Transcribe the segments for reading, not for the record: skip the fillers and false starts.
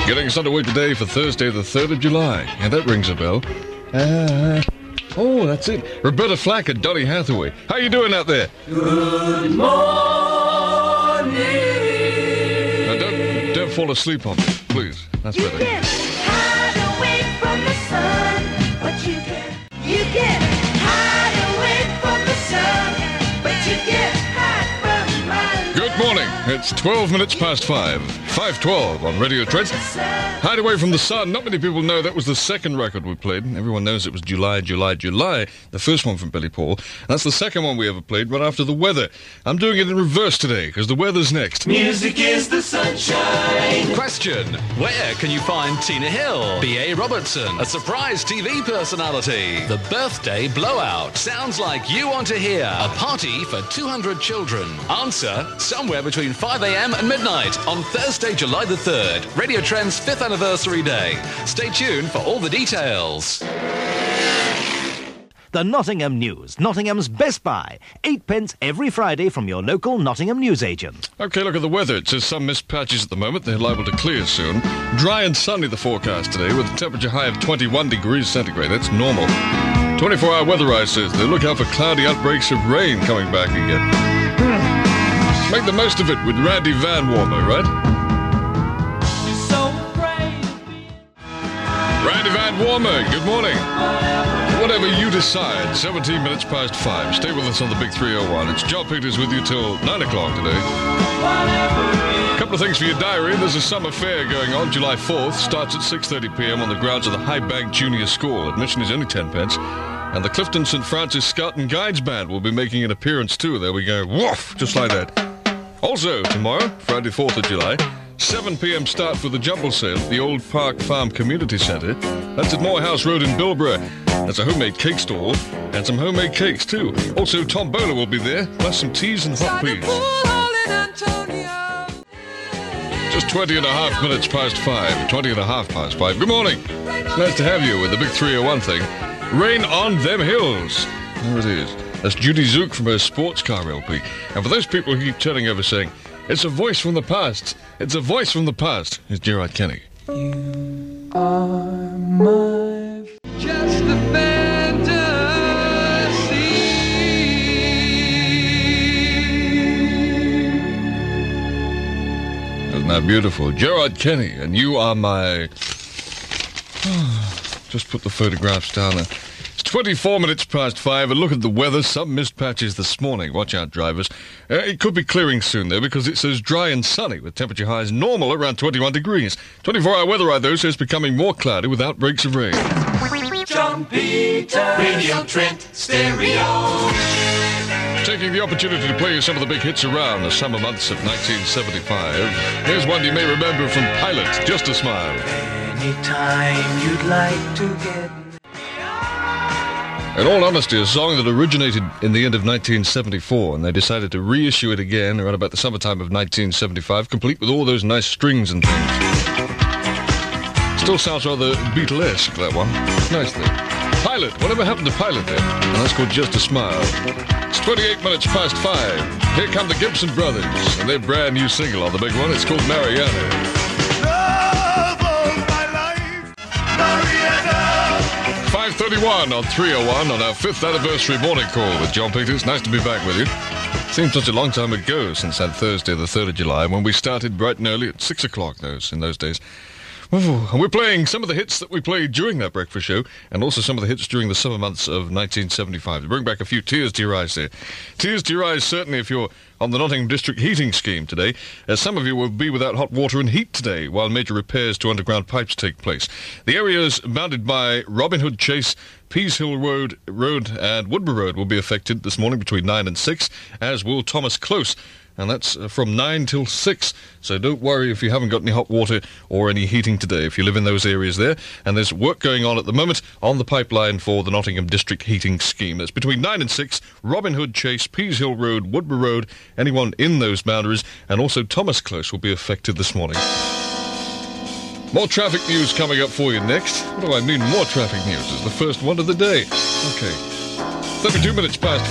Getting us underway today for Thursday, the 3rd of July. And that rings a bell. Oh, that's it. Roberta Flack and Donny Hathaway. How you doing out there? Good morning. Now, don't fall asleep on me, please. That's better. You can hide away from the sun, but you can hide away from the sun, but you can't hide from my Good morning. It's 12 minutes past 5. 5:12 on Radio Trent. Hide Away from the Sun. Not many people know that was the second record we played. Everyone knows it was July, July, July, the first one from Billy Paul. That's the second one we ever played, right after the weather. I'm doing it in reverse today, because the weather's next. Music is the sunshine. Question: where can you find Tina Hill, B.A. Robertson, a surprise TV personality? The birthday blowout. Sounds like you want to hear. A party for 200 children. Answer: somewhere between 5 a.m. and midnight on Thursday, July the 3rd, Radio Trent's 5th anniversary day. Stay tuned for all the details. The Nottingham News, Nottingham's Best Buy. 8 pence every Friday from your local Nottingham newsagent. Okay, look at the weather. It says some mist patches at the moment. They're liable to clear soon. Dry and sunny, the forecast today, with a temperature high of 21 degrees centigrade. That's normal. 24-hour weather eye says they look out for cloudy outbreaks of rain coming back again. Make the most of it with Randy Van Warmer, right? Randy Van Warmer, good morning. Whatever you decide, 17 minutes past 5. Stay with us on the Big 301. It's John Peters with you till 9 o'clock today. A couple of things for your diary. There's a summer fair going on July 4th. Starts at 6:30 p.m. on the grounds of the High Bank Junior School. Admission is only 10 pence. And the Clifton St. Francis Scout and Guides Band will be making an appearance too. There we go. Woof! Just like that. Also, tomorrow, Friday 4th of July, 7 p.m. start for the jumble sale at the Old Park Farm Community Centre. That's at Morehouse Road in Bilborough. That's a homemade cake stall and some homemade cakes too. Also, Tom Bowler will be there, plus some teas and hot peas. Just 20 and a half minutes past 5. 20 and a half past 5. Good morning. It's nice to have you with the Big 301 thing. Rain on them hills. There it is. That's Judy Zook from her sports car LP. And for those people who keep turning over saying, it's a voice from the past. It's a voice from the past. It's Gerard Kenny. You are my just a fantasy. Isn't that beautiful? Gerard Kenny, and you are my... Just put the photographs down there. It's 24 minutes past 5, and look at the weather. Some mist patches this morning. Watch out, drivers. It could be clearing soon, though, because it says dry and sunny, with temperature highs normal around 21 degrees. 24-hour weather eye, though, says becoming more cloudy with outbreaks of rain. John Peters, Radio Trent Stereo. Taking the opportunity to play you some of the big hits around the summer months of 1975. Here's one you may remember from Pilot, Just a Smile. Anytime you'd like to get. In all honesty, a song that originated in the end of 1974, and they decided to reissue it again around about the summertime of 1975, complete with all those nice strings and things. Still sounds rather Beatlesque, that one. Nice thing. Pilot, whatever happened to Pilot then? And that's called Just a Smile. It's 28 minutes past 5. Here come the Gibson Brothers, and their brand new single on the big one. It's called Mariana. 5:31 on 301 on our 5th anniversary morning call with John Peters. Nice to be back with you. Seems such a long time ago since that Thursday, the 3rd of July, when we started bright and early at 6 o'clock in those days. Ooh, and we're playing some of the hits that we played during that breakfast show, and also some of the hits during the summer months of 1975. To bring back a few tears to your eyes there. Tears to your eyes, certainly, if you're on the Nottingham District heating scheme today, as some of you will be without hot water and heat today, while major repairs to underground pipes take place. The areas bounded by Robin Hood Chase, Pease Hill Road and Woodbury Road will be affected this morning between 9 and 6, as will Thomas Close. And that's from 9 till 6. So don't worry if you haven't got any hot water or any heating today, if you live in those areas there. And there's work going on at the moment on the pipeline for the Nottingham District heating scheme. That's between 9 and 6, Robin Hood Chase, Pease Hill Road, Woodbury Road, anyone in those boundaries. And also Thomas Close will be affected this morning. More traffic news coming up for you next. What do I mean, more traffic news? It's the first one of the day. Okay. 32 minutes past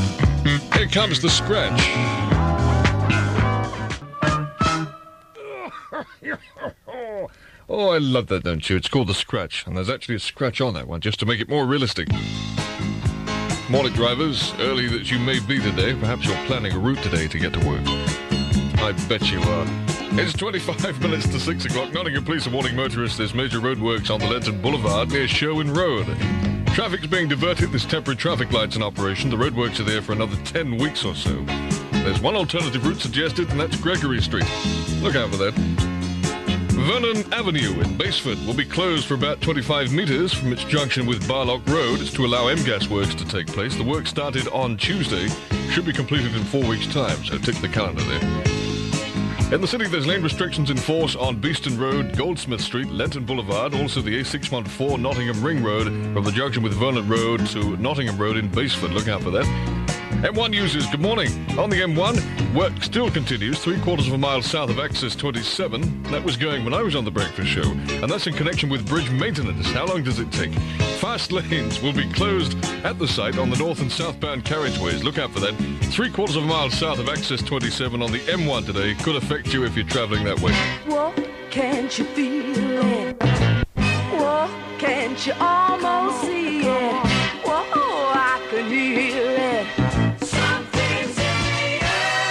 5. Here comes the scratch. Oh, I love that, don't you? It's called the Scratch, and there's actually a scratch on that one, just to make it more realistic. Morning, drivers. Early that you may be today, perhaps you're planning a route today to get to work. I bet you are. It's 25 minutes to 6 o'clock. Nottingham Police are warning motorists there's major roadworks on the Lenton Boulevard near Sherwin Road. Traffic's being diverted. There's temporary traffic lights in operation. The roadworks are there for another 10 weeks or so. There's one alternative route suggested, and that's Gregory Street. Look out for that. Vernon Avenue in Baseford will be closed for about 25 metres from its junction with Barlock Road. It's to allow MGAS works to take place. The work started on Tuesday, should be completed in 4 weeks' time, so tick the calendar there. In the city, there's lane restrictions in force on Beeston Road, Goldsmith Street, Lenton Boulevard, also the A614 Nottingham Ring Road from the junction with Vernon Road to Nottingham Road in Baseford. Look out for that. M1 users, good morning. On the M1, work still continues 3/4 of a mile south of Access 27. That was going when I was on the breakfast show, and that's in connection with bridge maintenance. How long does it take? Fast lanes will be closed at the site on the north and southbound carriageways. Look out for that. 3/4 of a mile south of Access 27 on the M1 today. Could affect you if you're travelling that way. Whoa, can't you feel it? Whoa, can't you almost see it? Whoa, I can hear it. Something's in the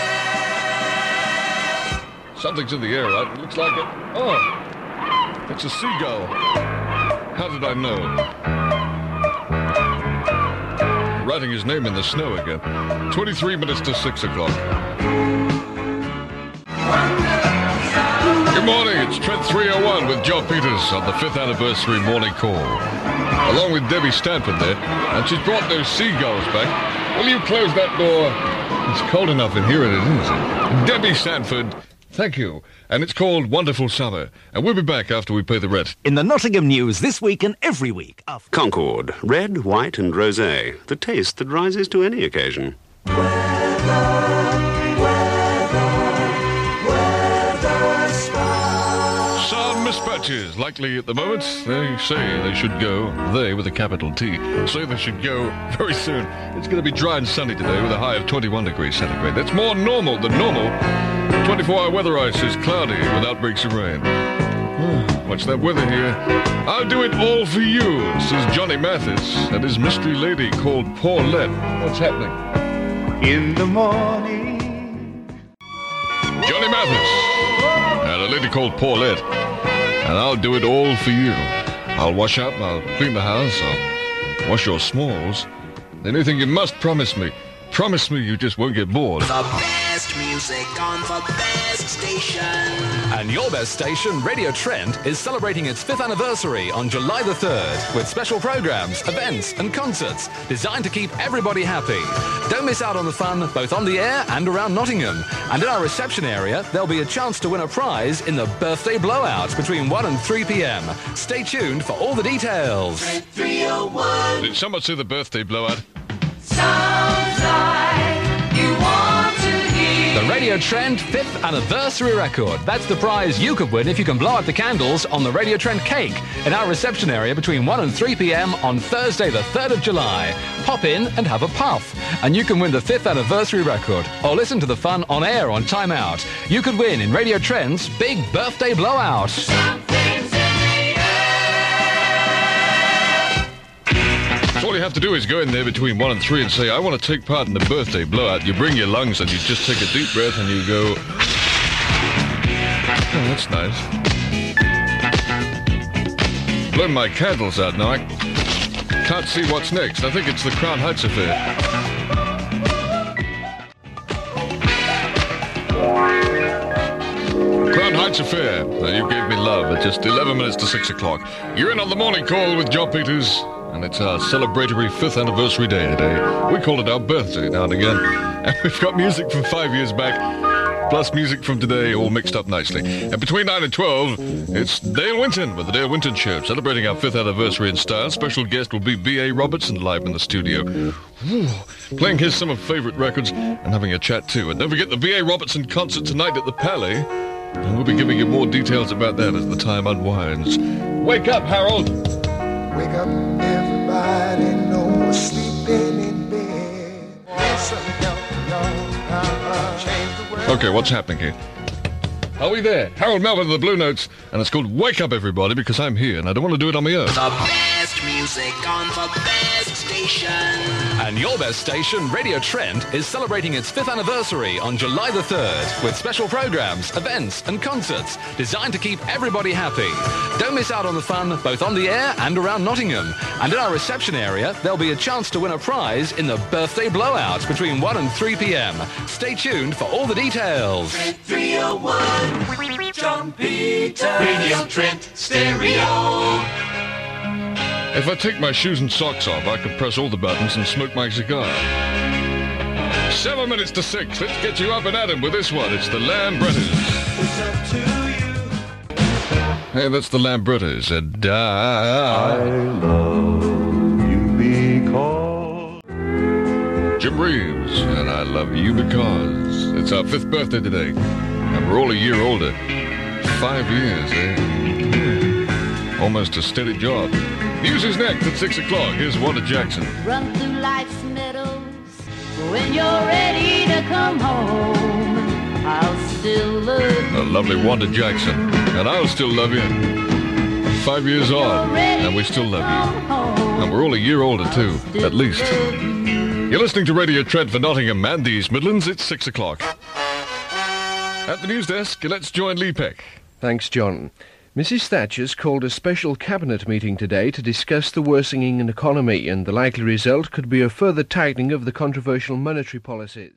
air. Something's in the air, right? It looks like it. Oh, it's a seagull. How did I know? Writing his name in the snow again. 23 minutes to 6 o'clock. Good morning, it's Trent 301 with John Peters on the 5th anniversary morning call. Along with Debbie Stanford there, and she's brought those seagulls back. Will you close that door? It's cold enough in here, isn't it? Debbie Stanford, thank you. And it's called Wonderful Summer. And we'll be back after we pay the rent. In the Nottingham News this week and every week. Concord, red, white and rosé. The taste that rises to any occasion. Some mispatches likely at the moment. They say they should go, they with a capital T, say they should go very soon. It's going to be dry and sunny today with a high of 21 degrees centigrade. That's more normal than normal. 24-hour weather ice is cloudy with outbreaks of rain. Watch that weather here. I'll do it all for you, says Johnny Mathis and his mystery lady called Paulette. What's happening? In the morning. Johnny Mathis and a lady called Paulette. And I'll do it all for you. I'll wash up, I'll clean the house, I'll wash your smalls. Anything you must promise me. Promise me you just won't get bored. The best music on the best station. And your best station, Radio Trent, is celebrating its 5th anniversary on July the 3rd with special programs, events and concerts designed to keep everybody happy. Don't miss out on the fun both on the air and around Nottingham. And in our reception area, there'll be a chance to win a prize in the birthday blowout between 1 and 3 p.m. Stay tuned for all the details. 301 Did someone see the birthday blowout? Sounds like you want to hear. The Radio Trent 5th anniversary record. That's the prize you could win if you can blow out the candles on the Radio Trent cake in our reception area between 1 and 3 p.m. on Thursday the 3rd of July. Pop in and have a puff, and you can win the 5th anniversary record. Or listen to the fun on air on Time Out. You could win in Radio Trent's big birthday blowout. Something's in the air. So all you have to do is go in there between 1 and 3 and say, I want to take part in the birthday blowout. You bring your lungs and you just take a deep breath and you go, oh, that's nice. Blowing my candles out now. I can't see what's next. I think it's the Crown Heights affair. Crown Heights affair. Now, you gave me love at just 11 minutes to 6 o'clock. You're in on the morning call with John Peters. And it's our celebratory 5th anniversary day today. We call it our birthday now and again. And we've got music from 5 years back, plus music from today, all mixed up nicely. And between 9 and 12, it's Dale Winton with the Dale Winton Show, celebrating our 5th anniversary in style. Special guest will be B.A. Robertson live in the studio. Whew. Playing his some of favourite records and having a chat too. And don't forget the B.A. Robertson concert tonight at the Palais. And we'll be giving you more details about that as the time unwinds. Wake up, Harold! Wake up, everybody, no more sleeping in bed. Some help, y'all. Change the world. Okay, what's happening here? Are we there? Harold Melvin of the Blue Notes, and it's called Wake Up Everybody, because I'm here and I don't want to do it on my own. The best music on the best station. And your best station, Radio Trent, is celebrating its 5th anniversary on July the 3rd with special programs, events and concerts designed to keep everybody happy. Don't miss out on the fun both on the air and around Nottingham. And in our reception area, there'll be a chance to win a prize in the birthday blowout between 1 and 3 p.m. Stay tuned for all the details. 301 John Peter Radio Trent Stereo. If I take my shoes and socks off, I can press all the buttons and smoke my cigar. 7 minutes to 6. Let's get you up and at 'em with this one. It's the Lambrettas. Hey, that's the Lambrettas. And I love you because. Jim Reeves, and I love you because. It's our 5th birthday today, and we're all a year older. 5 years, eh? Almost a steady job. News is next at 6 o'clock. Here's Wanda Jackson. Run through life's meadows when you're ready to come home. I'll still love you. The lovely Wanda Jackson. And I'll still love you. 5 years on, and we still love you. And we're all a year older, too, at least. You're listening to Radio Trent for Nottingham and the East Midlands. It's 6 o'clock. At the news desk, let's join Lee Peck. Thanks, John. Mrs Thatcher's called a special cabinet meeting today to discuss the worsening economy, and the likely result could be a further tightening of the controversial monetary policies.